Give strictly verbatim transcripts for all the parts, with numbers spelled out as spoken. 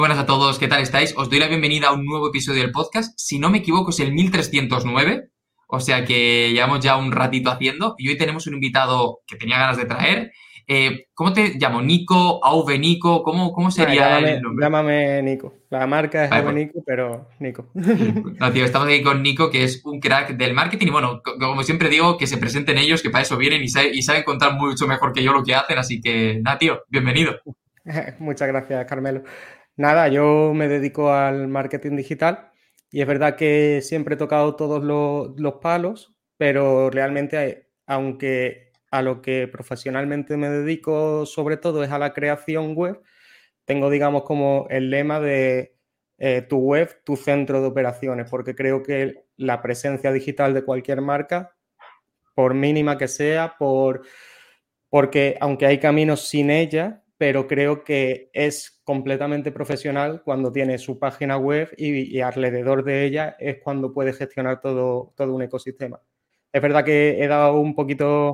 Buenas a todos, ¿qué tal estáis? Os doy la bienvenida a un nuevo episodio del podcast. Si no me equivoco, es el mil trescientos nueve, o sea que llevamos ya un ratito haciendo y hoy tenemos un invitado que tenía ganas de traer. Eh, ¿cómo te llamo? ¿Nico? ¿Auve Nico? ¿Cómo, cómo Ah, sería el llámame, nombre? llámame Nico. La marca es Vale, Ove pues, Nico, pero Nico. no, tío, estamos aquí con Nico, que es un crack del marketing y bueno, co- como siempre digo, que se presenten ellos, que para eso vienen y, sabe- y saben contar mucho mejor que yo lo que hacen, así que nada, tío, bienvenido. Muchas gracias, Carmelo. Nada, yo me dedico al marketing digital y es verdad que siempre he tocado todos los, los palos, pero realmente, eh, aunque a lo que profesionalmente me dedico sobre todo es a la creación web, tengo, digamos, como el lema de eh, tu web, tu centro de operaciones, porque creo que la presencia digital de cualquier marca, por mínima que sea, por, porque aunque hay caminos sin ella, pero creo que es completamente profesional cuando tiene su página web y, y alrededor de ella es cuando puede gestionar todo, todo un ecosistema. Es verdad que he dado un poquito,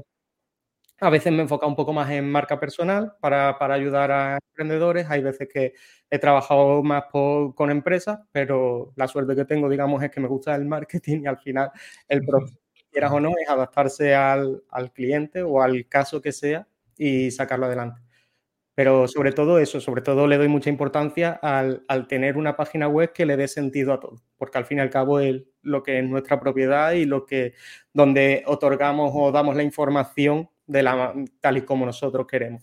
a veces me he enfocado un poco más en marca personal para, para ayudar a emprendedores, hay veces que he trabajado más por, con empresas, pero la suerte que tengo, digamos, es que me gusta el marketing y al final el proceso, quieras o no, es adaptarse al, al cliente o al caso que sea y sacarlo adelante. Pero sobre todo eso, sobre todo le doy mucha importancia al, al tener una página web que le dé sentido a todo, porque al fin y al cabo es lo que es nuestra propiedad y lo que, donde otorgamos o damos la información de la, tal y como nosotros queremos.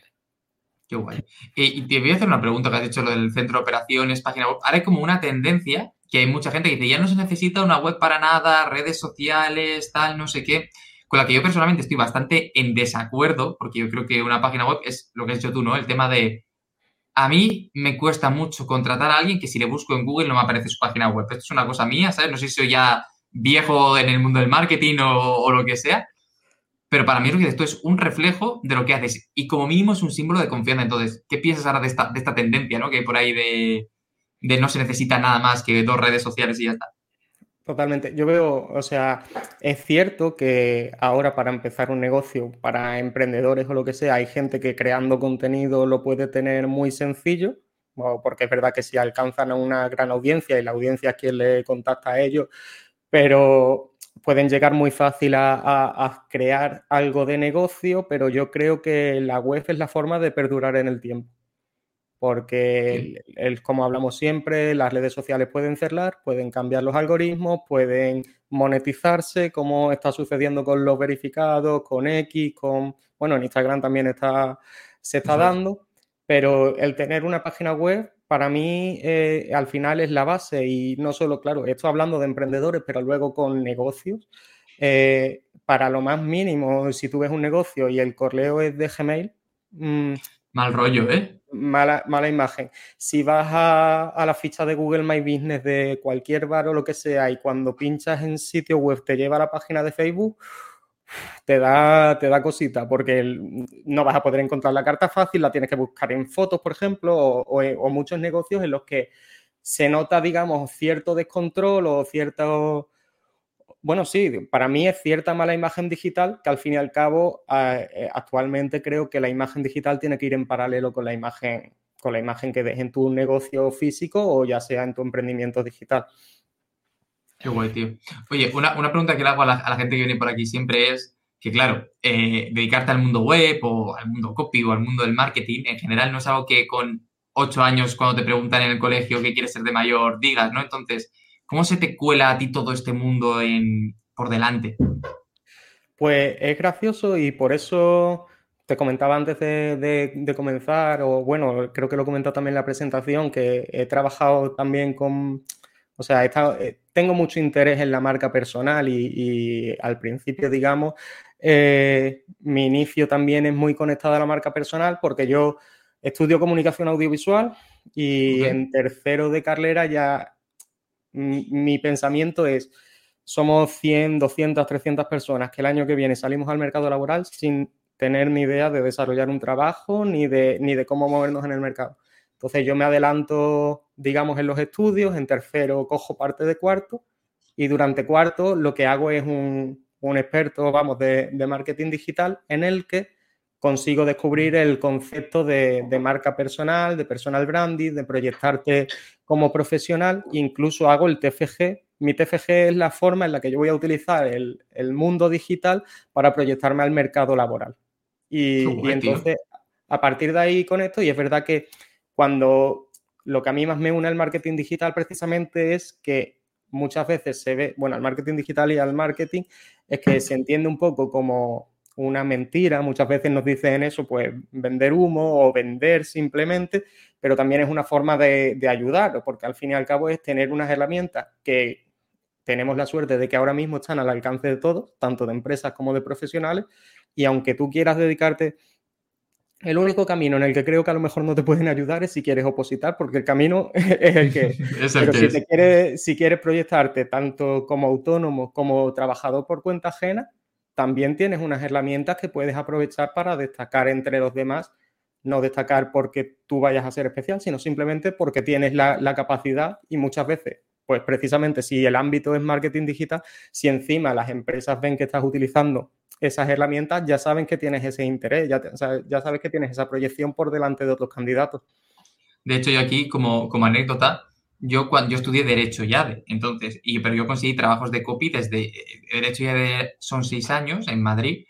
Qué guay. Eh, y te voy a hacer una pregunta que has dicho, lo del centro de operaciones, página web. Ahora hay como una tendencia que hay mucha gente que dice, ya no se necesita una web para nada, redes sociales, tal, no sé qué, con la que yo personalmente estoy bastante en desacuerdo, porque yo creo que una página web es lo que has dicho tú, ¿no? El tema de, a mí me cuesta mucho contratar a alguien que si le busco en Google no me aparece su página web. Esto es una cosa mía, ¿sabes? No sé si soy ya viejo en el mundo del marketing o, o lo que sea, pero para mí lo que esto es un reflejo de lo que haces y como mínimo es un símbolo de confianza. Entonces, ¿qué piensas ahora de esta, de esta tendencia, ¿no? Que hay por ahí de, de no se necesita nada más que dos redes sociales y ya está? Totalmente. Yo veo, o sea, es cierto que ahora para empezar un negocio, para emprendedores o lo que sea, hay gente que creando contenido lo puede tener muy sencillo, o porque es verdad que si alcanzan a una gran audiencia y la audiencia es quien le contacta a ellos, pero pueden llegar muy fácil a, a, a crear algo de negocio, pero yo creo que la web es la forma de perdurar en el tiempo porque, Sí. el, el, como hablamos siempre, las redes sociales pueden cerrar, pueden cambiar los algoritmos, pueden monetizarse, como está sucediendo con los verificados, con X, con, bueno, en Instagram también está, se está Eso es. dando, pero el tener una página web para mí eh, al final es la base y no solo, claro, esto hablando de emprendedores, pero luego con negocios, eh, para lo más mínimo, si tú ves un negocio y el correo es de Gmail, mmm, Mal rollo, ¿eh? Mala, mala imagen. Si vas a, a la ficha de Google My Business de cualquier bar o lo que sea y cuando pinchas en sitio web te lleva a la página de Facebook, te da, te da cosita porque el, no vas a poder encontrar la carta fácil, la tienes que buscar en fotos, por ejemplo, o, o, o muchos negocios en los que se nota, digamos, cierto descontrol o cierto... Bueno, sí, para mí es cierta mala imagen digital que al fin y al cabo eh, actualmente creo que la imagen digital tiene que ir en paralelo con la imagen, con la imagen que des en tu negocio físico o ya sea en tu emprendimiento digital. Qué guay, tío. Oye, una, una pregunta que le hago a la, a la gente que viene por aquí siempre es que, claro, eh, dedicarte al mundo web o al mundo copy o al mundo del marketing en general no es algo que con ocho años, cuando te preguntan en el colegio qué quieres ser de mayor, digas, ¿no? Entonces, ¿cómo se te cuela a ti todo este mundo en, por delante? Pues es gracioso y por eso te comentaba antes de, de, de comenzar, o bueno, creo que lo he comentado también en la presentación, que he trabajado también con, o sea, he estado, eh, tengo mucho interés en la marca personal y, y al principio, digamos, eh, mi inicio también es muy conectado a la marca personal porque yo estudio comunicación audiovisual y ¿Ok? en tercero de carrera ya mi, mi pensamiento es somos cien, doscientas, trescientas personas que el año que viene salimos al mercado laboral sin tener ni idea de desarrollar un trabajo ni de, ni de cómo movernos en el mercado. Entonces yo me adelanto, digamos, en los estudios, en tercero cojo parte de cuarto y durante cuarto lo que hago es un, un experto, vamos, de, de marketing digital en el que consigo descubrir el concepto de, de marca personal, de personal branding, de proyectarte como profesional. Incluso hago el T F G. Mi T F G es la forma en la que yo voy a utilizar el, el mundo digital para proyectarme al mercado laboral. Qué Y, y guay, tío. entonces, a partir de ahí con esto, y es verdad que cuando lo que a mí más me une al marketing digital precisamente es que muchas veces se ve, bueno, al marketing digital y al marketing, es que se entiende un poco como una mentira. Muchas veces nos dicen eso, pues vender humo o vender simplemente, pero también es una forma de, de ayudar, porque al fin y al cabo es tener unas herramientas que tenemos la suerte de que ahora mismo están al alcance de todos, tanto de empresas como de profesionales, y aunque tú quieras dedicarte, el único camino en el que creo que a lo mejor no te pueden ayudar es si quieres opositar, porque el camino es el que es. Es el Pero que si te es. quieres, si quieres proyectarte tanto como autónomo como trabajador por cuenta ajena, también tienes unas herramientas que puedes aprovechar para destacar entre los demás. No destacar porque tú vayas a ser especial, sino simplemente porque tienes la, la capacidad. Y muchas veces, pues precisamente si el ámbito es marketing digital, si encima las empresas ven que estás utilizando esas herramientas, ya saben que tienes ese interés, ya, te, o sea, ya sabes que tienes esa proyección por delante de otros candidatos. De hecho, yo aquí, como, como anécdota, yo cuando yo estudié Derecho y ADE, entonces, y, pero yo conseguí trabajos de copy desde eh, Derecho y ADE son seis años en Madrid,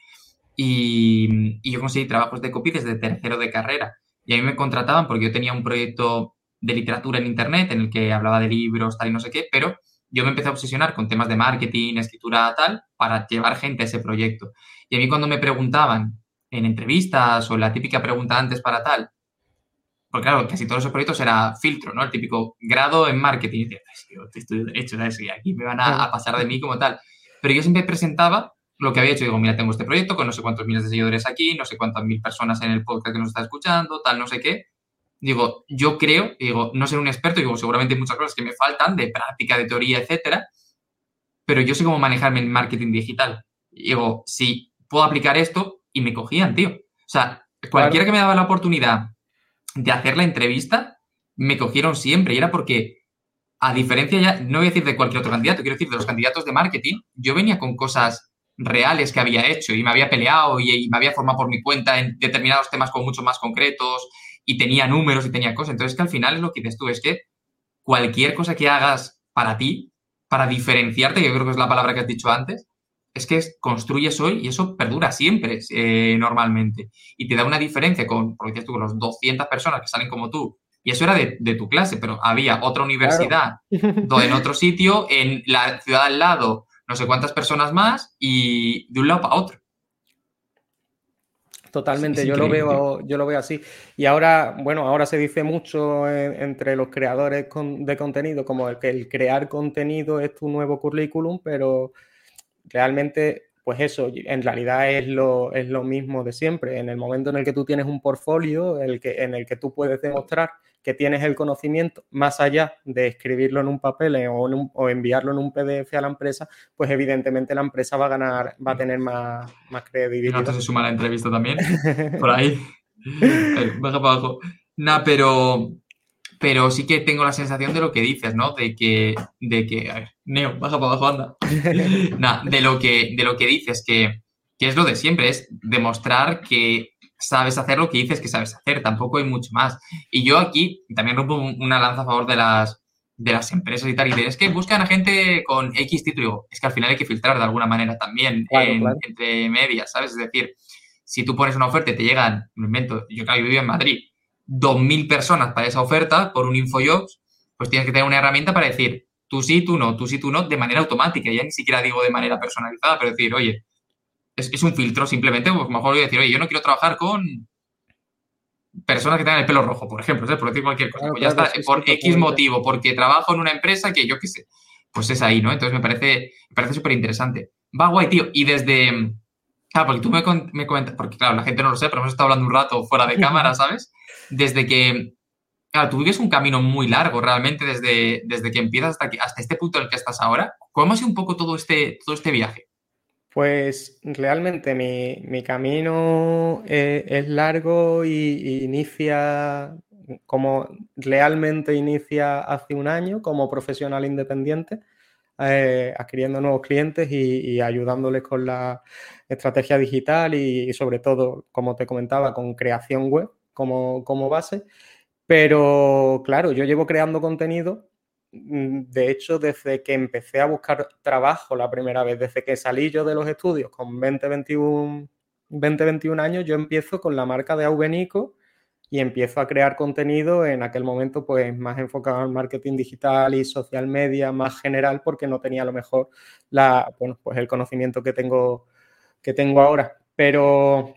y, y yo conseguí trabajos de copy desde tercero de carrera. Y a mí me contrataban porque yo tenía un proyecto de literatura en internet en el que hablaba de libros, tal y no sé qué, pero yo me empecé a obsesionar con temas de marketing, escritura, tal, para llevar gente a ese proyecto. Y a mí cuando me preguntaban en entrevistas o la típica pregunta antes para tal, porque claro, casi todos esos proyectos era filtro, ¿no? El típico grado en marketing. Y decía, yo estudio derecho, ¿sabes? Y aquí me van a, a pasar de mí como tal. Pero yo siempre presentaba lo que había hecho. Digo, mira, tengo este proyecto con no sé cuántos miles de seguidores aquí, no sé cuántas mil personas en el podcast que nos está escuchando, tal, no sé qué. Digo, yo creo, digo, no ser un experto, digo, seguramente hay muchas cosas que me faltan de práctica, de teoría, etcétera, pero yo sé cómo manejarme en marketing digital. Y digo, si puedo aplicar esto, y me cogían, tío. O sea, cualquiera Claro. que me daba la oportunidad de hacer la entrevista, me cogieron siempre. Y era porque, a diferencia ya, no voy a decir de cualquier otro candidato, quiero decir de los candidatos de marketing, yo venía con cosas reales que había hecho y me había peleado y, y me había formado por mi cuenta en determinados temas como mucho más concretos y tenía números y tenía cosas. Entonces, que al final es lo que dices tú, es que cualquier cosa que hagas para ti, para diferenciarte, que yo creo que es la palabra que has dicho antes, es que es, construyes hoy y eso perdura siempre, eh, normalmente. Y te da una diferencia con, porque dices tú, con los doscientas personas que salen como tú. Y eso era de, de tu clase, pero había otra Claro. universidad do- en otro sitio, en la ciudad al lado, no sé cuántas personas más, y de un lado para otro. Es, es Totalmente, yo lo increíble, tío. veo, yo lo veo así. Y ahora, bueno, ahora se dice mucho en- entre los creadores con- de contenido, como el que el crear contenido es tu nuevo currículum, pero realmente, pues eso, en realidad es lo, es lo mismo de siempre. En el momento en el que tú tienes un portfolio, el que, en el que tú puedes demostrar que tienes el conocimiento, más allá de escribirlo en un papel o, en un, o enviarlo en un P D F a la empresa, pues evidentemente la empresa va a ganar, va a tener más, más Mi gato credibilidad. se suma a la entrevista también, por ahí. Eh, baja para abajo. Nah, pero, pero sí que tengo la sensación de lo que dices, ¿no? De que, de que, a ver, Neo, baja para abajo, anda. Nah, de lo que, de lo que dices, que, que es lo de siempre, es demostrar que sabes hacer lo que dices que sabes hacer, tampoco hay mucho más. Y yo aquí también rompo una lanza a favor de las, de las empresas y tal, y dicen, es que buscan a gente con X título, digo, es que al final hay que filtrar de alguna manera también Claro, en, claro. entre medias, ¿sabes? Es decir, si tú pones una oferta y te llegan, me invento, yo claro, yo vivo en Madrid, dos mil personas para esa oferta por un InfoJobs, pues tienes que tener una herramienta para decir, tú sí, tú no, tú sí, tú no, de manera automática. Ya ni siquiera digo de manera personalizada, pero decir, oye, es, es un filtro simplemente, pues mejor voy a decir, oye, yo no quiero trabajar con personas que tengan el pelo rojo, por ejemplo, ¿sabes? Por decir cualquier cosa. Claro, Pues ya claro, está, sí, por sí, X totalmente. motivo, porque trabajo en una empresa que yo qué sé, pues es ahí, ¿no? Entonces me parece, me parece súper interesante. Va guay, tío. Y desde, claro, porque tú me, con- me comentas, porque claro, la gente no lo sé, pero hemos estado hablando un rato fuera de cámara, ¿sabes? Desde que, claro, tú vives un camino muy largo realmente desde, desde que empiezas hasta, que, hasta este punto en el que estás ahora. ¿Cómo ha sido un poco todo este, todo este viaje? Pues realmente mi, mi camino eh, es largo y, y inicia como realmente inicia hace un año como profesional independiente. eh, adquiriendo nuevos clientes y, y ayudándoles con la estrategia digital y, y sobre todo, como te comentaba, con creación web como, como base. Pero claro, yo llevo creando contenido, de hecho, desde que empecé a buscar trabajo la primera vez, desde que salí yo de los estudios con veinte, veintiuno, veinte, veintiún años, yo empiezo con la marca de Aubenico y empiezo a crear contenido en aquel momento pues más enfocado al marketing digital y social media más general porque no tenía a lo mejor la, bueno, pues el conocimiento que tengo, que tengo ahora. Pero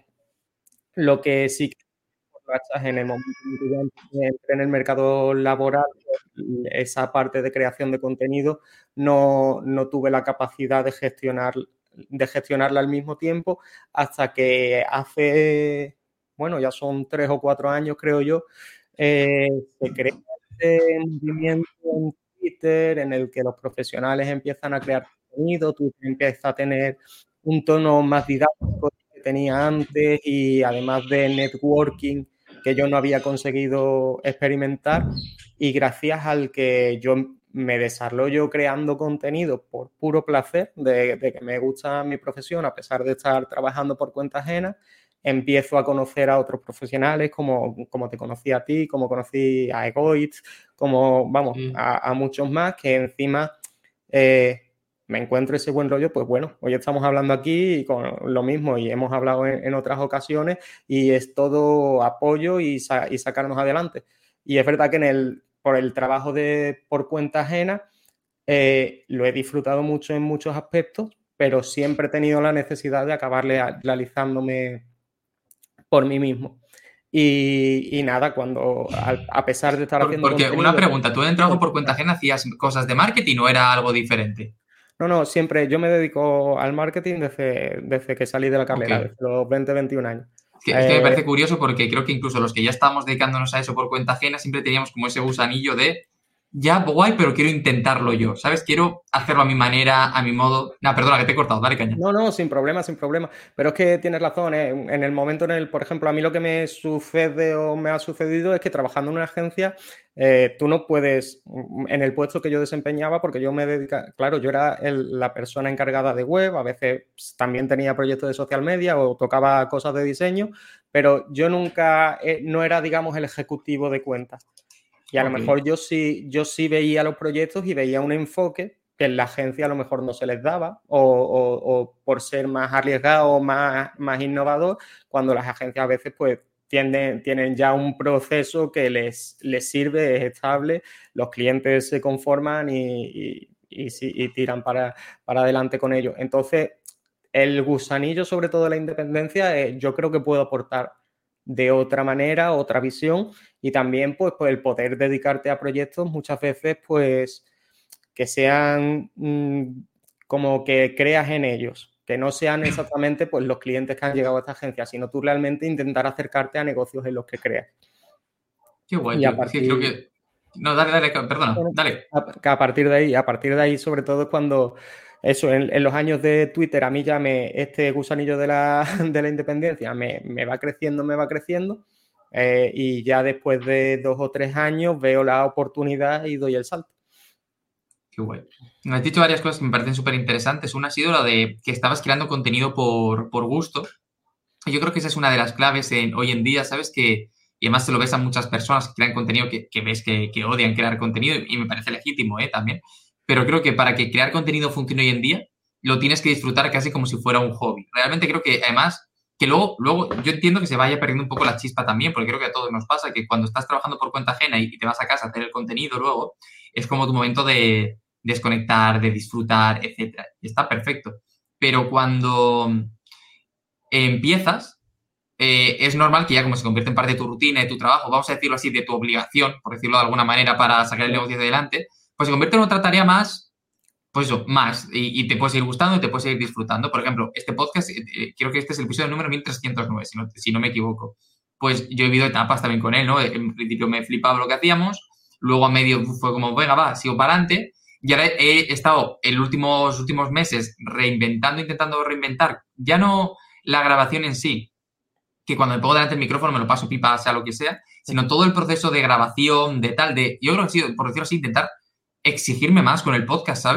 lo que sí que en el momento en que ya entré en el mercado laboral, esa parte de creación de contenido no, no tuve la capacidad de gestionar de gestionarla al mismo tiempo hasta que hace, bueno, ya son tres o cuatro años, creo yo, eh, se crea este movimiento en Twitter en el que los profesionales empiezan a crear contenido, Twitter empieza a tener un tono más didáctico que tenía antes y además de networking que yo no había conseguido experimentar y gracias al que yo me desarrollo creando contenido por puro placer de, de que me gusta mi profesión, a pesar de estar trabajando por cuenta ajena, empiezo a conocer a otros profesionales como, como te conocí a ti, como conocí a Egoitz, como, vamos, sí. a, a muchos más que encima eh, me encuentro ese buen rollo, pues bueno, hoy estamos hablando aquí y con lo mismo y hemos hablado en, en otras ocasiones y es todo apoyo y, sa- y sacarnos adelante. Y es verdad que en el, por el trabajo de, por cuenta ajena eh, lo he disfrutado mucho en muchos aspectos, pero siempre he tenido la necesidad de acabar realizándome por mí mismo. Y, y nada, cuando a, a pesar de estar Por- haciendo Porque contenido... una pregunta, ¿tú en el trabajo por cuenta ajena hacías cosas de marketing o era algo diferente? No, no, siempre yo me dedico al marketing desde, desde que salí de la carrera, Ok. desde los veinte, veintiún años. Es que, es que me Eh, parece curioso porque creo que incluso los que ya estábamos dedicándonos a eso por cuenta ajena siempre teníamos como ese gusanillo de ya guay, pero quiero intentarlo yo, ¿sabes? Quiero hacerlo a mi manera, a mi modo. Nah, perdona, que te he cortado, dale caña. No, no, sin problema, sin problema. Pero es que tienes razón, ¿eh? En el momento en el, por ejemplo, a mí lo que me sucede o me ha sucedido es que trabajando en una agencia, eh, tú no puedes, en el puesto que yo desempeñaba, porque yo me dedicaba, claro, yo era el- la persona encargada de web, a veces pues, también tenía proyectos de social media o tocaba cosas de diseño, pero yo nunca, eh, no era, digamos, el ejecutivo de cuentas. Y a lo Ok. mejor yo sí, yo sí veía los proyectos y veía un enfoque que en la agencia a lo mejor no se les daba o, o, o por ser más arriesgado, más, más innovador, cuando las agencias a veces pues tienden, tienen ya un proceso que les, les sirve, es estable, los clientes se conforman y, y, y, y tiran para, para adelante con ello. Entonces, el gusanillo sobre todo de la independencia, eh, yo creo que puedo aportar de otra manera, otra visión y también pues, pues el poder dedicarte a proyectos muchas veces pues que sean mmm, como que creas en ellos, que no sean exactamente pues los clientes que han llegado a esta agencia, sino tú realmente intentar acercarte a negocios en los que creas. Qué guay, Y a tío. Es que creo partir, que... No, dale, dale, perdona, bueno, dale. a, a partir de ahí, a partir de ahí sobre todo es cuando eso, en, en los años de Twitter a mí ya me, este gusanillo de la, de la independencia me, me va creciendo, me va creciendo eh, y ya después de dos o tres años veo la oportunidad y doy el salto. Qué guay. Me has dicho varias cosas que me parecen súper interesantes. Una ha sido la de que estabas creando contenido por, por gusto. Yo creo que esa es una de las claves en, hoy en día, ¿sabes? Que, y además se lo ves a muchas personas que crean contenido que, que ves que, que odian crear contenido y me parece legítimo, ¿eh? También. Pero creo que para que crear contenido funcione hoy en día, lo tienes que disfrutar casi como si fuera un hobby. Realmente creo que, además, que luego, luego yo entiendo que se vaya perdiendo un poco la chispa también, porque creo que a todos nos pasa que cuando estás trabajando por cuenta ajena y, y te vas a casa a hacer el contenido luego, es como tu momento de desconectar, de disfrutar, etcétera. Y está perfecto. Pero cuando empiezas, eh, es normal que ya como se convierte en parte de tu rutina, de tu trabajo, vamos a decirlo así, de tu obligación, por decirlo de alguna manera, para sacar el negocio adelante, pues se convierte en otra tarea más, pues eso, más, y, y te puedes ir gustando y te puedes ir disfrutando. Por ejemplo, este podcast, eh, eh, creo que este es el episodio número mil trescientos nueve, si no, si no me equivoco. Pues yo he vivido etapas también con él, ¿no? En principio me flipaba lo que hacíamos, luego a medio fue como, venga, va, sigo para adelante, y ahora he estado en los últimos, últimos meses reinventando, intentando reinventar, ya no la grabación en sí, que cuando me pongo delante del micrófono me lo paso pipa, sea lo que sea, sino todo el proceso de grabación, de tal, de... Yo creo que ha sido, por decirlo así, intentar exigirme más con el podcast, ¿sabes?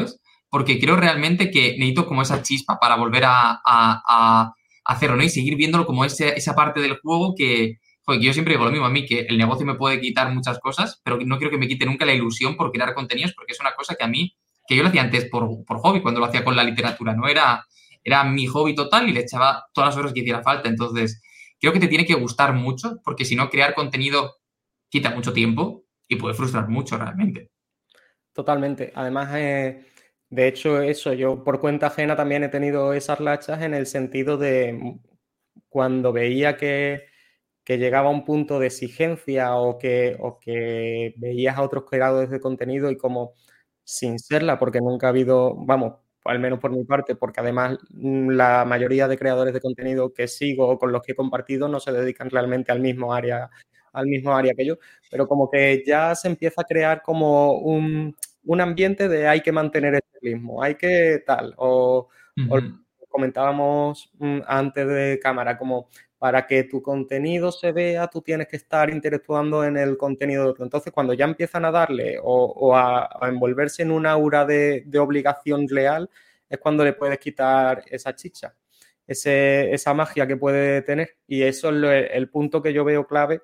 porque creo realmente que necesito como esa chispa para volver a, a, a hacerlo, ¿no? Y seguir viéndolo como ese, esa parte del juego que, joder, que yo siempre digo lo mismo a mí, que el negocio me puede quitar muchas cosas, pero no quiero que me quite nunca la ilusión por crear contenidos, porque es una cosa que a mí, que yo lo hacía antes por, por hobby, cuando lo hacía con la literatura, ¿no? Era, era mi hobby total y le echaba todas las horas que hiciera falta. Entonces, creo que te tiene que gustar mucho, porque si no, crear contenido quita mucho tiempo y puede frustrar mucho realmente. Totalmente. Además, eh, de hecho, eso, yo por cuenta ajena también he tenido esas rachas en el sentido de mm, cuando veía que, que llegaba a un punto de exigencia o que, o que veías a otros creadores de contenido y como sin serla, porque nunca ha habido, vamos, al menos por mi parte, porque además mm, la mayoría de creadores de contenido que sigo o con los que he compartido no se dedican realmente al mismo área, al mismo área que yo, pero como que ya se empieza a crear como un, un ambiente de hay que mantener este ritmo, hay que tal, o, o Ujú. comentábamos mm, antes de cámara, como para que tu contenido se vea, tú tienes que estar interactuando en el contenido de otro. Entonces, cuando ya empiezan a darle o, o a, a, envolverse en un aura de, de, obligación real, es cuando le puedes quitar esa chicha, ese, esa magia que puede tener. Y eso es lo, el punto que yo veo clave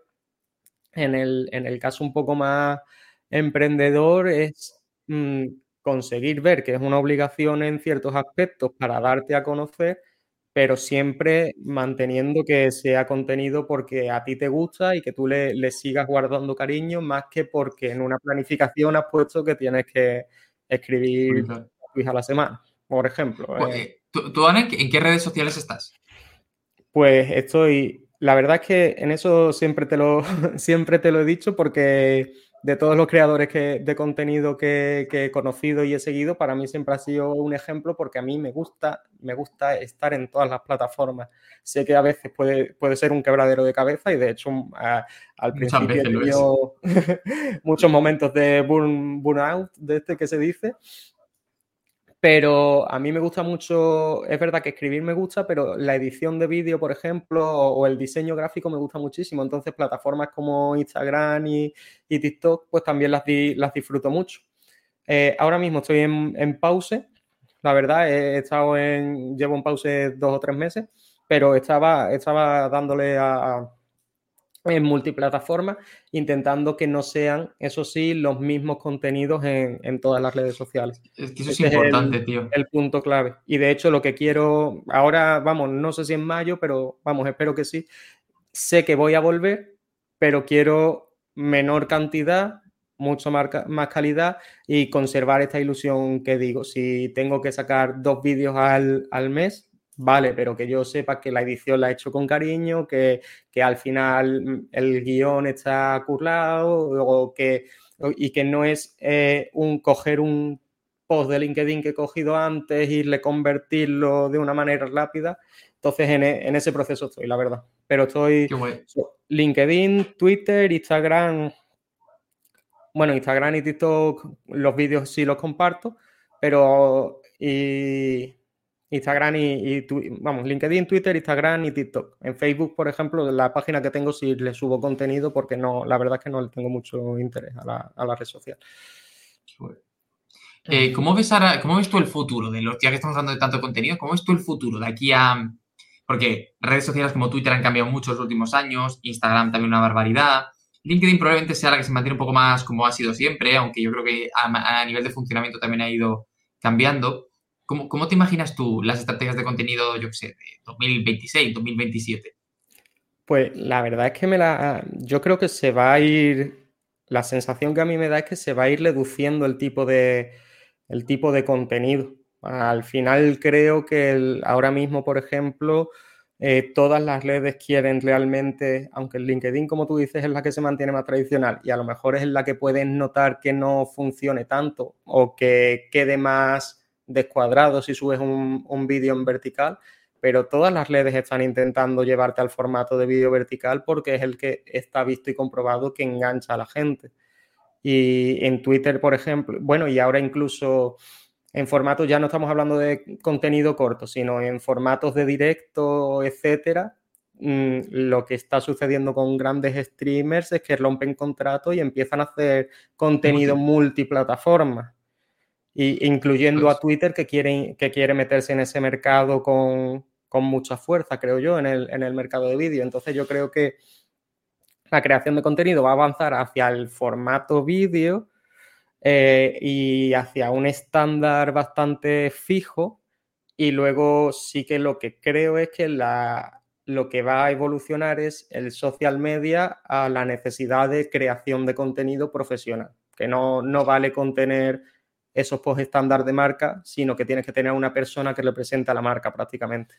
en el, en el caso un poco más emprendedor, es mmm, conseguir ver que es una obligación en ciertos aspectos para darte a conocer, pero siempre manteniendo que sea contenido porque a ti te gusta y que tú le, le sigas guardando cariño, más que porque en una planificación has puesto que tienes que escribir Publicar. a la semana, por ejemplo. Pues, Eh, eh, ¿tú, tú, Ana, en qué redes sociales estás? Pues estoy, la verdad es que en eso siempre te lo, siempre te lo he dicho porque de todos los creadores que, de contenido que, que he conocido y he seguido, para mí siempre ha sido un ejemplo porque a mí me gusta, me gusta estar en todas las plataformas. Sé que a veces puede, puede ser un quebradero de cabeza y de hecho a, al Muchas principio he veces lo es. tenido muchos momentos de burn, burnout, de este que se dice. Pero a mí me gusta mucho, es verdad que escribir me gusta, pero la edición de vídeo, por ejemplo, o, o el diseño gráfico me gusta muchísimo. Entonces, plataformas como Instagram y, y TikTok, pues también las, di, las disfruto mucho. Eh, ahora mismo estoy en, en pause, la verdad, he estado en, llevo en pause dos o tres meses, pero estaba, estaba dándole a, en multiplataforma, intentando que no sean, eso sí, los mismos contenidos en, en todas las redes sociales. Es que eso es Ese es el, importante, tío. el punto clave. Y de hecho, lo que quiero, ahora, vamos, no sé si en mayo, pero vamos, espero que sí. Sé que voy a volver, pero quiero menor cantidad, mucho más, más calidad y conservar esta ilusión que digo. Si tengo que sacar dos vídeos al, al mes, vale, pero que yo sepa que la edición la he hecho con cariño, que, que al final el guión está currado o que, y que no es eh, un coger un post de LinkedIn que he cogido antes y le convertirlo de una manera rápida. Entonces, en, en ese proceso estoy, la verdad. Pero estoy Qué guay. LinkedIn, Twitter, Instagram. Bueno, Instagram y TikTok, los vídeos sí los comparto, pero y Instagram y, y vamos, LinkedIn, Twitter, Instagram y TikTok. En Facebook, por ejemplo, la página que tengo sí le subo contenido porque no, la verdad es que no le tengo mucho interés a la, a la red social. Qué guay. Eh, ¿cómo, ves ahora, ¿Cómo ves tú el futuro de los, ya que estamos hablando de tanto contenido, cómo ves tú el futuro de aquí a... Porque redes sociales como Twitter han cambiado mucho en los últimos años, Instagram también una barbaridad, LinkedIn probablemente sea la que se mantiene un poco más como ha sido siempre, aunque yo creo que a, a nivel de funcionamiento también ha ido cambiando. ¿Cómo, ¿Cómo te imaginas tú las estrategias de contenido, yo qué sé, de dos mil veintiséis, dos mil veintisiete? Pues la verdad es que me la, yo creo que se va a ir, la sensación que a mí me da es que se va a ir reduciendo el tipo de, el tipo de contenido. Al final creo que el, ahora mismo, por ejemplo, eh, todas las redes quieren realmente, aunque el LinkedIn, como tú dices, es la que se mantiene más tradicional y a lo mejor es la que puedes notar que no funcione tanto o que quede más descuadrado si subes un, un vídeo en vertical, pero todas las redes están intentando llevarte al formato de vídeo vertical porque es el que está visto y comprobado que engancha a la gente. Y en Twitter, por ejemplo, bueno, y ahora incluso en formatos, ya no estamos hablando de contenido corto, sino en formatos de directo, etcétera, mmm, lo que está sucediendo con grandes streamers es que rompen contratos y empiezan a hacer contenido Multi. multiplataforma. y, incluyendo Pues, a Twitter que quiere, que quiere meterse en ese mercado con, con mucha fuerza, creo yo, en el, en el mercado de vídeo. Entonces yo creo que la creación de contenido va a avanzar hacia el formato vídeo eh, y hacia un estándar bastante fijo. Y luego sí que lo que creo es que la, lo que va a evolucionar es el social media a la necesidad de creación de contenido profesional, que no, no vale con tener esos post estándar de marca, sino que tienes que tener una persona que representa la marca prácticamente.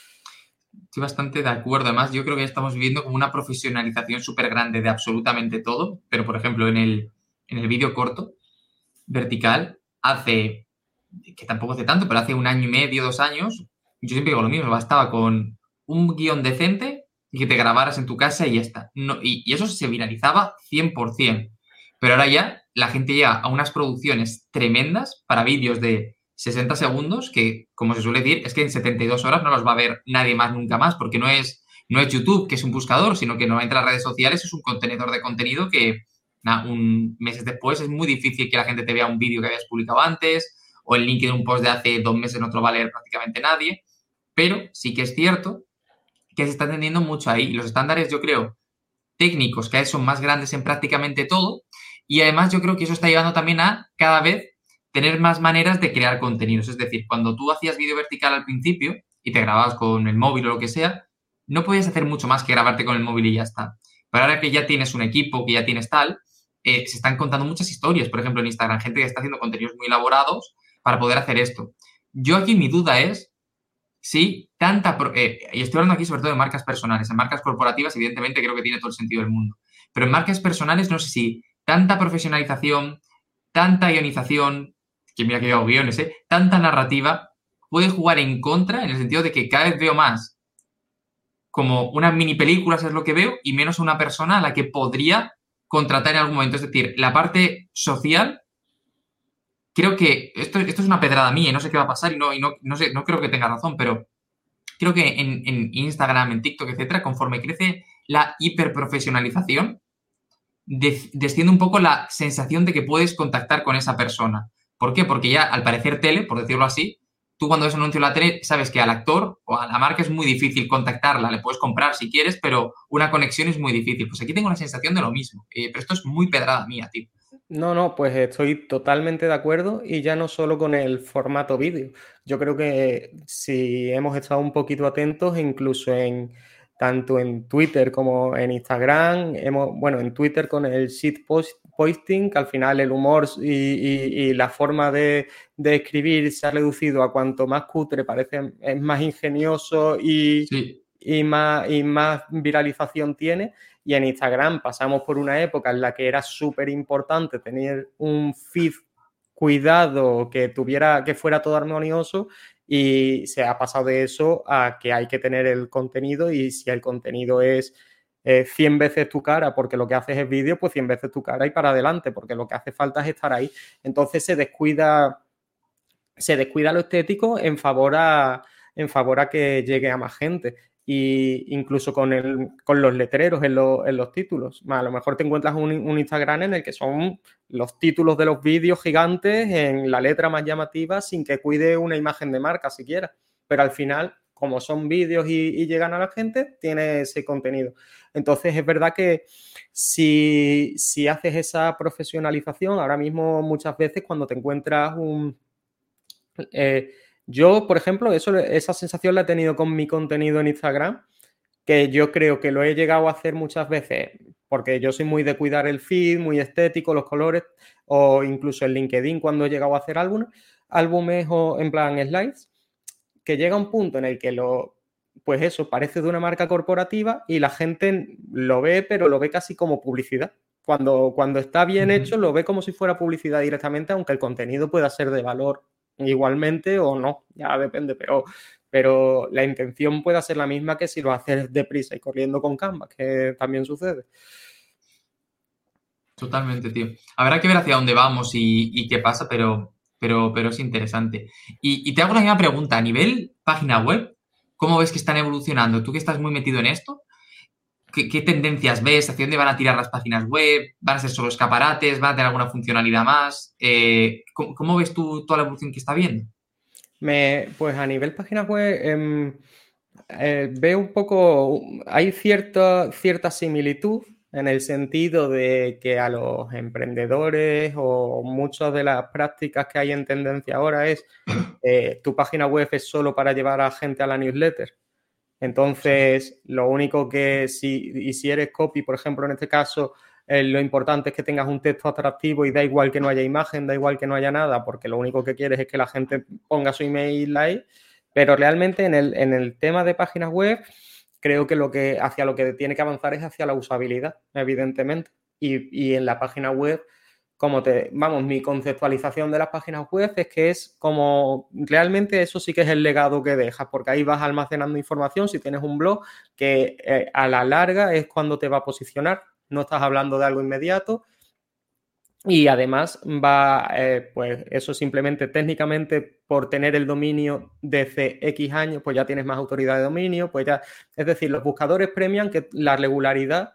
estoy bastante de acuerdo. Además, yo creo que estamos viviendo como una profesionalización súper grande de absolutamente todo. Pero, por ejemplo, en el, en el vídeo corto, vertical, hace, que tampoco hace tanto, pero hace un año y medio, dos años, yo siempre digo lo mismo, bastaba con un guión decente y que te grabaras en tu casa y ya está. No, y, y eso se viralizaba cien por ciento. Pero ahora ya la gente llega a unas producciones tremendas para vídeos de sesenta segundos que, como se suele decir, es que en setenta y dos horas no los va a ver nadie más nunca más, porque no es, no es YouTube, que es un buscador, sino que normalmente las redes sociales es un contenedor de contenido que nah, un meses después es muy difícil que la gente te vea un vídeo que habías publicado antes o el link de un post de hace dos meses no te lo va a leer prácticamente nadie, pero sí que es cierto que se está entendiendo mucho ahí. Los estándares, yo creo, técnicos cada vez son más grandes en prácticamente todo y además yo creo que eso está llevando también a cada vez tener más maneras de crear contenidos. Es decir, cuando tú hacías vídeo vertical al principio y te grababas con el móvil o lo que sea, no podías hacer mucho más que grabarte con el móvil y ya está. Pero ahora que ya tienes un equipo, que ya tienes tal, eh, se están contando muchas historias, por ejemplo, en Instagram, gente que está haciendo contenidos muy elaborados para poder hacer esto. Yo aquí mi duda es si tanta, eh, y estoy hablando aquí sobre todo de marcas personales, en marcas corporativas evidentemente creo que tiene todo el sentido del mundo, pero en marcas personales no sé si tanta profesionalización, tanta ionización, que mira que yo hago guiones, ¿eh? Tanta narrativa puede jugar en contra en el sentido de que cada vez veo más como unas mini películas es lo que veo y menos una persona a la que podría contratar en algún momento. Es decir, la parte social, creo que esto, esto es una pedrada mía y no sé qué va a pasar y no, y no, no sé, no creo que tenga razón, pero creo que en, en Instagram, en TikTok, etcétera, conforme crece la hiperprofesionalización, de, desciende un poco la sensación de que puedes contactar con esa persona. ¿Por qué? Porque ya al parecer tele, por decirlo así, tú cuando ves un anuncio en la tele sabes que al actor o a la marca es muy difícil contactarla, le puedes comprar si quieres, pero una conexión es muy difícil. Pues aquí tengo la sensación de lo mismo, eh, pero esto es muy pedrada mía, tío. No, no, pues estoy totalmente de acuerdo y ya no solo con el formato vídeo. Yo creo que si hemos estado un poquito atentos, incluso en tanto en Twitter como en Instagram, hemos, bueno, en Twitter con el shit post, posting, que al final el humor y, y, y la forma de, de, escribir se ha reducido a cuanto más cutre parece, es más ingenioso y, Sí. y, más, y más viralización tiene. Y en Instagram pasamos por una época en la que era súper importante tener un feed cuidado, que tuviera, que fuera todo armonioso, y se ha pasado de eso a que hay que tener el contenido, y si el contenido es eh, cien veces tu cara porque lo que haces es vídeo, pues cien veces tu cara y para adelante, porque lo que hace falta es estar ahí. Entonces se descuida, se descuida lo estético en favor a, en favor a que llegue a más gente. Y incluso con, el, con los letreros en, lo, en los títulos. A lo mejor te encuentras un, un Instagram en el que son los títulos de los vídeos gigantes en la letra más llamativa sin que cuide una imagen de marca siquiera. Pero al final, como son vídeos y, y llegan a la gente, tiene ese contenido. Entonces es verdad que si, si haces esa profesionalización, ahora mismo muchas veces cuando te encuentras un... Eh, Yo, por ejemplo, eso, esa sensación la he tenido con mi contenido en Instagram, que yo creo que lo he llegado a hacer muchas veces, porque yo soy muy de cuidar el feed, muy estético, los colores, o incluso en LinkedIn cuando he llegado a hacer álbumes, álbumes o en plan slides, que llega un punto en el que lo, pues eso, parece de una marca corporativa y la gente lo ve, pero lo ve casi como publicidad. Cuando, cuando está bien hecho, lo ve como si fuera publicidad directamente, aunque el contenido pueda ser de valor igualmente o no, ya depende, pero, pero la intención puede ser la misma que si lo haces deprisa y corriendo con Canva, que también sucede. Totalmente, tío. Habrá que ver hacia dónde vamos y, y qué pasa, pero, pero, pero es interesante. Y, y te hago la misma pregunta. A nivel página web, ¿cómo ves que están evolucionando? Tú que estás muy metido en esto, ¿Qué, qué tendencias ves? ¿Hacia dónde van a tirar las páginas web? ¿Van a ser solo escaparates? ¿Van a tener alguna funcionalidad más? Eh, ¿cómo, cómo ves tú toda la evolución que está viendo? Me, pues a nivel páginas web, em, eh, veo un poco, hay cierta, cierta similitud en el sentido de que a los emprendedores o muchas de las prácticas que hay en tendencia ahora es eh, tu página web es solo para llevar a gente a la newsletter. Sí. Entonces, lo único que si, y si eres copy, por ejemplo, en este caso, eh, lo importante es que tengas un texto atractivo y da igual que no haya imagen, da igual que no haya nada, porque lo único que quieres es que la gente ponga su email ahí. Pero realmente en el, en el tema de páginas web, creo que lo que hacia lo que tiene que avanzar es hacia la usabilidad, evidentemente. Y, y en la página web, como te, vamos, mi conceptualización de las páginas web es que es como, realmente eso sí que es el legado que dejas, porque ahí vas almacenando información, si tienes un blog, que eh, a la larga es cuando te va a posicionar, no estás hablando de algo inmediato, y además va, eh, pues eso simplemente técnicamente por tener el dominio desde X años, pues ya tienes más autoridad de dominio, pues ya, es decir, los buscadores premian que la regularidad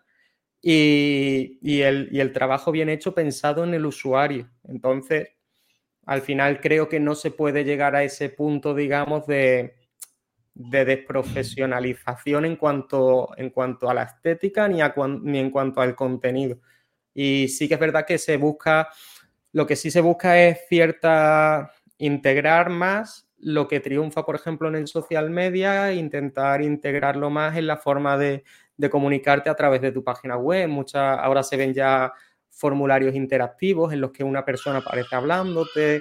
y, y, el, y el trabajo bien hecho pensado en el usuario. Entonces, al final creo que no se puede llegar a ese punto, digamos, de, de desprofesionalización en cuanto, en cuanto a la estética ni, a, ni en cuanto al contenido. Y sí que es verdad que se busca, lo que sí se busca es cierta, integrar más lo que triunfa, por ejemplo, en el social media, intentar integrarlo más en la forma de, de comunicarte a través de tu página web. Muchas, ahora se ven ya formularios interactivos en los que una persona aparece hablándote,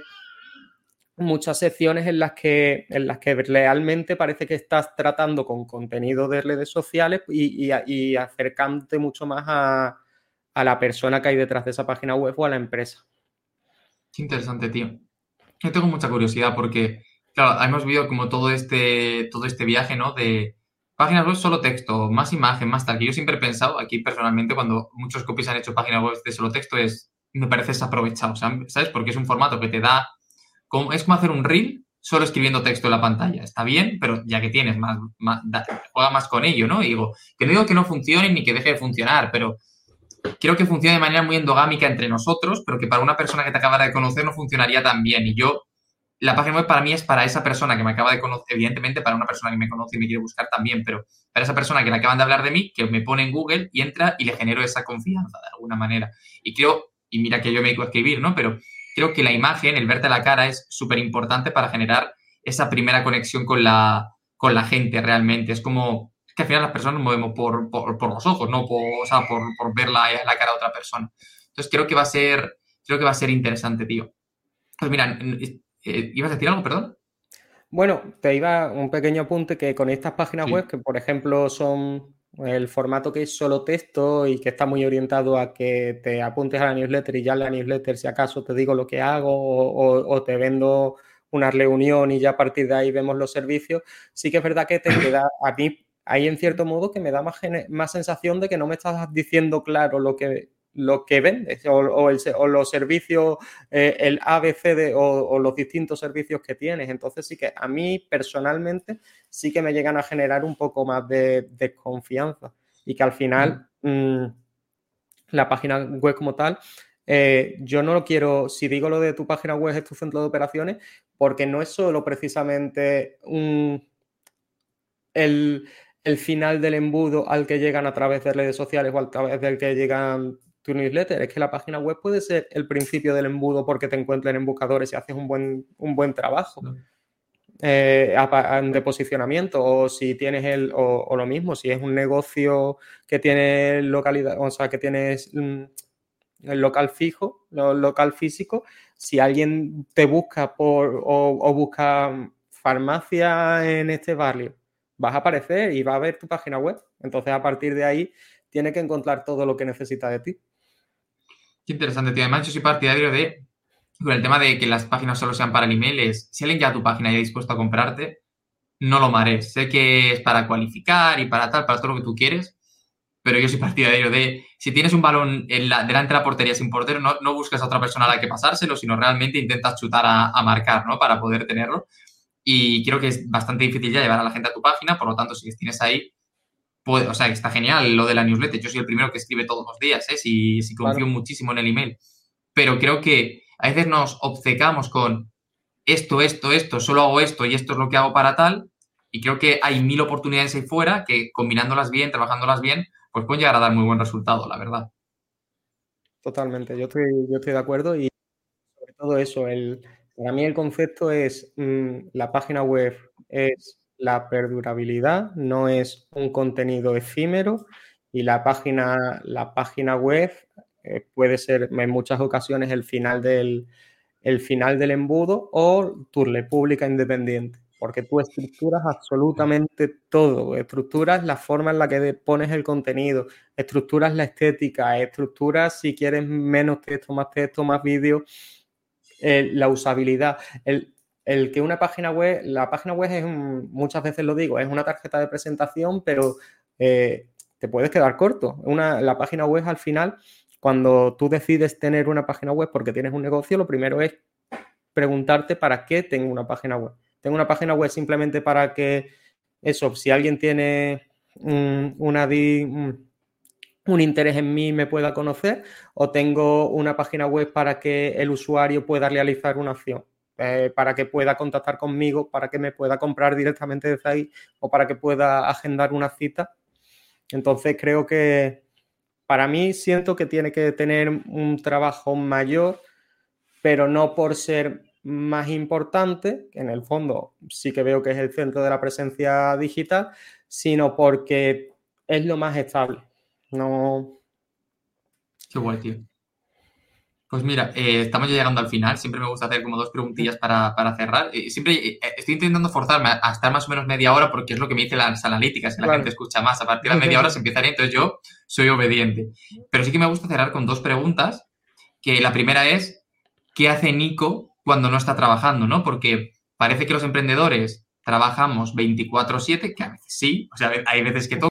muchas secciones en las que, en las que realmente parece que estás tratando con contenido de redes sociales y, y, y acercándote mucho más a, a la persona que hay detrás de esa página web o a la empresa. Qué interesante, tío. Yo tengo mucha curiosidad porque, claro, hemos vivido como todo este, todo este viaje, ¿no? De páginas web solo texto, más imagen, más tal. Que yo siempre he pensado, aquí personalmente, cuando muchos copies han hecho páginas web de solo texto, es, me parece desaprovechado, ¿sabes? Porque es un formato que te da, como, es como hacer un reel solo escribiendo texto en la pantalla. Está bien, pero ya que tienes más, más da, juega más con ello, ¿no? Y digo, que no digo que no funcione ni que deje de funcionar, pero creo que funciona de manera muy endogámica entre nosotros, pero que para una persona que te acaba de conocer no funcionaría tan bien. Y yo, la página web para mí es para esa persona que me acaba de conocer, evidentemente para una persona que me conoce y me quiere buscar también, pero para esa persona que le acaban de hablar de mí, que me pone en Google y entra y le genero esa confianza de alguna manera. Y creo, y mira que yo me dedico a escribir, ¿no? Pero creo que la imagen, el verte la cara es súper importante para generar esa primera conexión con la, con la gente realmente. Es como que al final las personas nos movemos por, por, por los ojos, no por, o sea, por, por ver la, la cara de otra persona. Entonces creo que va a ser, creo que va a ser interesante, tío. Pues mira, eh, ¿ibas a decir algo, perdón? Bueno, te iba un pequeño apunte que con estas páginas web, Sí. que por ejemplo son el formato que es solo texto y que está muy orientado a que te apuntes a la newsletter y ya en la newsletter si acaso te digo lo que hago o, o, o te vendo una reunión y ya a partir de ahí vemos los servicios, sí que es verdad que te queda a mí, ahí en cierto modo que me da más, más sensación de que no me estás diciendo claro lo que, lo que vendes o, o, el, o los servicios, eh, el A B C de, o, o los distintos servicios que tienes. Entonces sí que a mí personalmente sí que me llegan a generar un poco más de desconfianza y que al final mmm, la página web como tal, eh, yo no lo quiero, si digo lo de tu página web es tu centro de operaciones, porque no es solo precisamente un, el, el final del embudo al que llegan a través de redes sociales o a través del que llegan tu newsletter, es que la página web puede ser el principio del embudo porque te encuentren en buscadores y haces un buen, un buen trabajo eh, de posicionamiento, o si tienes el, o, o lo mismo, si es un negocio que tiene localidad, o sea, que tienes mm, el local fijo, el local físico, si alguien te busca por o, o busca farmacia en este barrio, vas a aparecer y va a ver tu página web. Entonces, a partir de ahí, tiene que encontrar todo lo que necesita de ti. Qué interesante, tío. Además, yo soy partidario de, con el tema de que las páginas solo sean para el email, es, si alguien ya a tu página y ha dispuesto a comprarte, no lo mares. Sé que es para cualificar y para tal, para todo lo que tú quieres, pero yo soy partidario de, si tienes un balón en la, delante de la portería sin portero, no, no busques a otra persona a la que pasárselo, sino realmente intentas chutar a, a marcar, ¿no? Para poder tenerlo. Y creo que es bastante difícil ya llevar a la gente a tu página, por lo tanto, si les tienes ahí, puede, o sea, está genial lo de la newsletter. Yo soy el primero que escribe todos los días, ¿eh? Si, si confío Claro, muchísimo en el email. Pero creo que a veces nos obcecamos con esto, esto, esto, solo hago esto y esto es lo que hago para tal. Y creo que hay mil oportunidades ahí fuera que combinándolas bien, trabajándolas bien, pues pueden llegar a dar muy buen resultado, la verdad. totalmente. Yo estoy, yo estoy de acuerdo y sobre todo eso, el, para mí el concepto es mm, la página web es la perdurabilidad, no es un contenido efímero y la página, la página web eh, puede ser en muchas ocasiones el final del, el final del embudo o tu república independiente, porque tú estructuras absolutamente todo, estructuras la forma en la que pones el contenido, estructuras la estética, estructuras si quieres menos texto, más texto, más vídeo, eh, la usabilidad, el, el, que una página web, la página web es, un, muchas veces lo digo, es una tarjeta de presentación, pero eh, te puedes quedar corto. Una, la página web al final, cuando tú decides tener una página web porque tienes un negocio, lo primero es preguntarte para qué tengo una página web. Tengo una página web simplemente para que eso, si alguien tiene un, una, un, un interés en mí me pueda conocer, o tengo una página web para que el usuario pueda realizar una acción, eh, para que pueda contactar conmigo, para que me pueda comprar directamente desde ahí o para que pueda agendar una cita. Entonces creo que para mí siento que tiene que tener un trabajo mayor, pero no por ser más importante, que en el fondo sí que veo que es el centro de la presencia digital, sino porque es lo más estable. No. Qué guay, tío. Pues mira, eh, estamos ya llegando al final. Siempre me gusta hacer como dos preguntillas para, para cerrar. Eh, siempre eh, estoy intentando forzarme a, a estar más o menos media hora porque es lo que me dicen las analíticas, que la gente Claro. escucha más. A partir de la media hora se empiezan, entonces yo soy obediente. Pero sí que me gusta cerrar con dos preguntas, que la primera es, ¿qué hace Nico cuando no está trabajando, no? Porque parece que los emprendedores trabajamos veinticuatro siete, que a veces sí, o sea, hay veces que toca.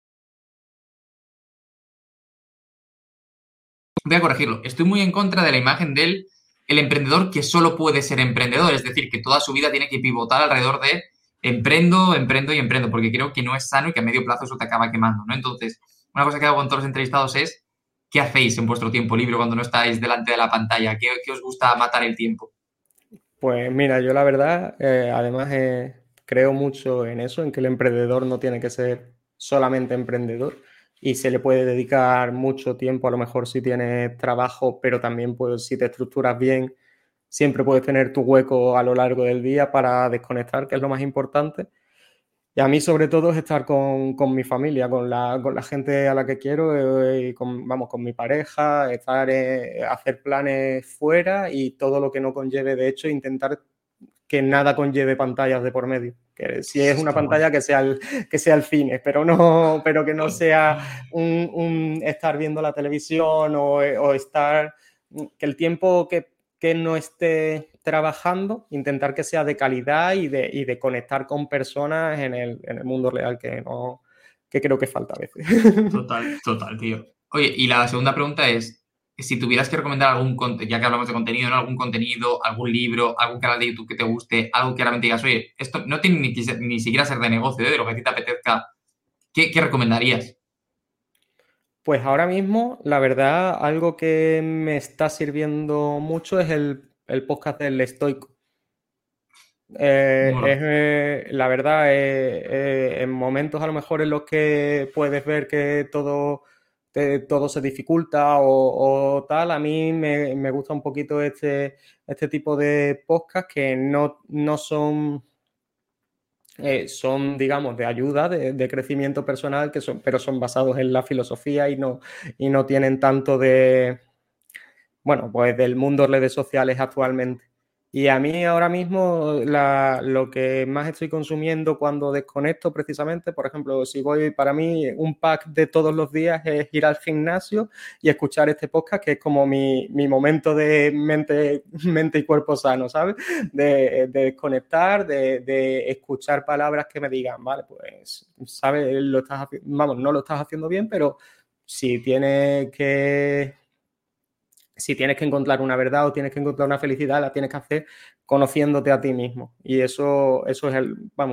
Voy a corregirlo. Estoy muy en contra de la imagen del el emprendedor que solo puede ser emprendedor, es decir, que toda su vida tiene que pivotar alrededor de emprendo, emprendo y emprendo, porque creo que no es sano y que a medio plazo eso te acaba quemando, ¿no? Entonces, una cosa que hago con todos los entrevistados es, ¿qué hacéis en vuestro tiempo libre cuando no estáis delante de la pantalla? ¿Qué, qué os gusta matar el tiempo? Pues mira, yo la verdad, eh, además eh, creo mucho en eso, en que el emprendedor no tiene que ser solamente emprendedor y se le puede dedicar mucho tiempo, a lo mejor si tienes trabajo, pero también pues si te estructuras bien, siempre puedes tener tu hueco a lo largo del día para desconectar, que es lo más importante. Y a mí sobre todo es estar con, con mi familia, con la, con la gente a la que quiero, eh, y con, vamos, con mi pareja, estar, eh, hacer planes fuera y todo lo que no conlleve, de hecho, intentar que nada conlleve pantallas de por medio. Que si es una Está guay. pantalla que sea el, que sea el cine, pero no, pero que no sea un, un estar viendo la televisión o, o estar, que el tiempo que, que no esté trabajando, intentar que sea de calidad y de, y de conectar con personas en el, en el mundo real, que no, que creo que falta a veces. Total, total, tío. Oye, y la segunda pregunta es, si tuvieras que recomendar algún contenido, ya que hablamos de contenido, ¿no? Algún contenido, algún libro, algún canal de YouTube que te guste, algo que realmente digas, oye, esto no tiene ni, que ser- ni siquiera ser de negocio, ¿eh? De lo que a ti te apetezca, ¿qué, qué recomendarías? Pues ahora mismo, la verdad, algo que me está sirviendo mucho es el, el podcast del Estoico. Eh, Mola. es, eh, la verdad, eh, eh, en momentos a lo mejor en los que puedes ver que todo, te- todo se dificulta o, o tal, a mí me, me gusta un poquito este, este tipo de podcast que no, no son, eh, son, digamos, de ayuda, de, de crecimiento personal, que son, pero son basados en la filosofía y no, y no tienen tanto de, bueno, pues del mundo redes sociales actualmente. Y a mí ahora mismo la, lo que más estoy consumiendo cuando desconecto precisamente, por ejemplo, si voy, para mí un pack de todos los días es ir al gimnasio y escuchar este podcast, que es como mi, mi momento de mente, mente y cuerpo sano, ¿sabes? De, de desconectar, de, de escuchar palabras que me digan, vale, pues, ¿sabes? Lo estás, vamos, no lo estás haciendo bien, pero si tienes que si tienes que encontrar una verdad o tienes que encontrar una felicidad, la tienes que hacer conociéndote a ti mismo. Y eso, eso es el, vamos,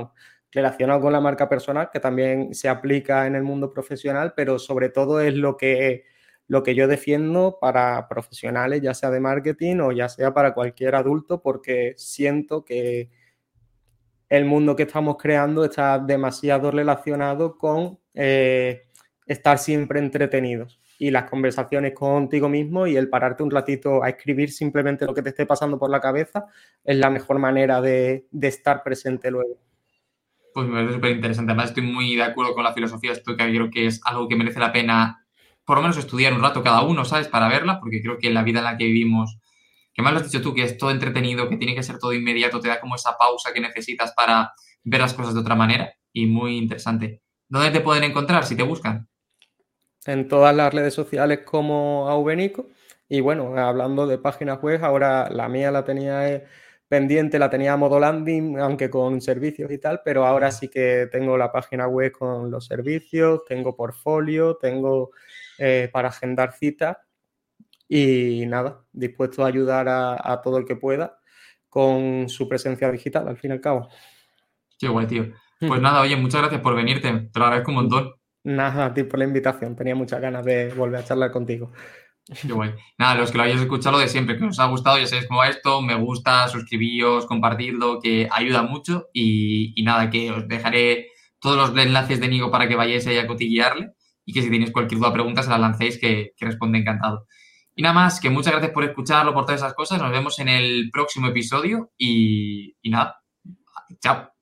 relacionado con la marca personal, que también se aplica en el mundo profesional, pero sobre todo es lo que, lo que yo defiendo para profesionales, ya sea de marketing o ya sea para cualquier adulto, porque siento que el mundo que estamos creando está demasiado relacionado con eh, estar siempre entretenidos. Y las conversaciones contigo mismo y el pararte un ratito a escribir simplemente lo que te esté pasando por la cabeza es la mejor manera de, de estar presente luego. Pues me parece súper interesante. Además, estoy muy de acuerdo con la filosofía. Esto que creo que es algo que merece la pena, por lo menos, estudiar un rato cada uno, ¿sabes? Para verla, porque creo que la vida en la que vivimos, que más lo has dicho tú, que es todo entretenido, que tiene que ser todo inmediato, te da como esa pausa que necesitas para ver las cosas de otra manera. Y muy interesante. ¿Dónde te pueden encontrar si te buscan? En todas las redes sociales como Aubenico. Y bueno, hablando de páginas web, ahora la mía la tenía eh, pendiente, la tenía a modo landing, aunque con servicios y tal, pero ahora sí que tengo la página web con los servicios, tengo portfolio, tengo eh, para agendar citas y nada, dispuesto a ayudar a, a todo el que pueda con su presencia digital, al fin y al cabo. Qué guay, tío. Pues nada, oye, muchas gracias por venirte. Te lo agradezco un montón. Nada, a ti por la invitación, tenía muchas ganas de volver a charlar contigo. Qué guay. Nada, los que lo hayáis escuchado, lo de siempre, que os ha gustado, ya sabéis cómo va esto, me gusta, suscribíos, compartidlo, que ayuda mucho y, y nada, que os dejaré todos los enlaces de Nigo para que vayáis ahí a cotillearle y que si tenéis cualquier duda o pregunta se la lancéis, que, que responde encantado. Y nada más, que muchas gracias por escucharlo, por todas esas cosas, nos vemos en el próximo episodio y, y nada, chao.